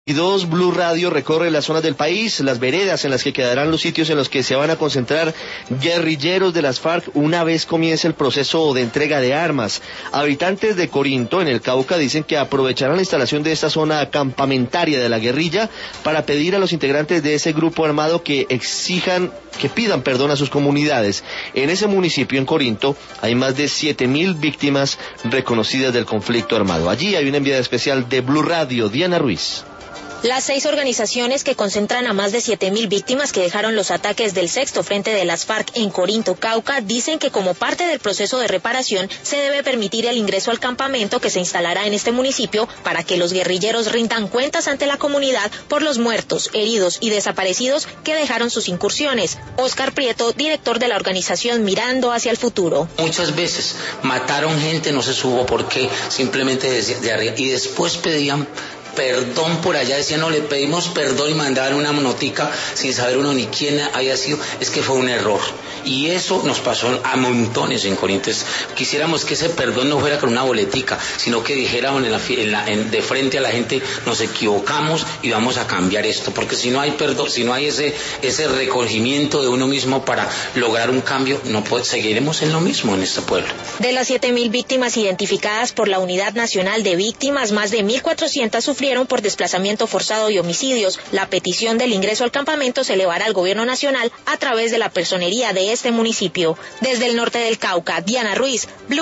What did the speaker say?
Dos Blue Radio recorre las zonas del país, las veredas en las que quedarán los sitios en los que se van a concentrar guerrilleros de las FARC una vez comience el proceso de entrega de armas. Habitantes de Corinto, en el Cauca, dicen que aprovecharán la instalación de esta zona campamentaria de la guerrilla para pedir a los integrantes de ese grupo armado que pidan perdón a sus comunidades. En ese municipio, en Corinto, hay más de 7.000 víctimas reconocidas del conflicto armado. Allí hay una enviada especial de Blue Radio, Diana Ruiz. Las 6 organizaciones que concentran a más de 7.000 víctimas que dejaron los ataques del sexto frente de las FARC en Corinto, Cauca, dicen que como parte del proceso de reparación se debe permitir el ingreso al campamento que se instalará en este municipio para que los guerrilleros rindan cuentas ante la comunidad por los muertos, heridos y desaparecidos que dejaron sus incursiones. Oscar Prieto, director de la organización Mirando hacia el Futuro. Muchas veces mataron gente, no se supo por qué, simplemente de arriba, y después pedían perdón por allá, decían, no, le pedimos perdón y mandaban una notica sin saber uno ni quién había sido, es que fue un error. Y eso nos pasó a montones en Corinto. Quisiéramos que ese perdón no fuera con una boletica, sino que dijéramos de frente a la gente, nos equivocamos y vamos a cambiar esto, porque si no hay perdón, si no hay ese recogimiento de uno mismo para lograr un cambio, seguiremos en lo mismo en este pueblo. De las 7.000 víctimas identificadas por la Unidad Nacional de Víctimas, más de 1.400 sufrieron por desplazamiento forzado y homicidios. La petición del ingreso al campamento se elevará al gobierno nacional a través de la personería de este municipio. Desde el norte del Cauca, Diana Ruiz, Blue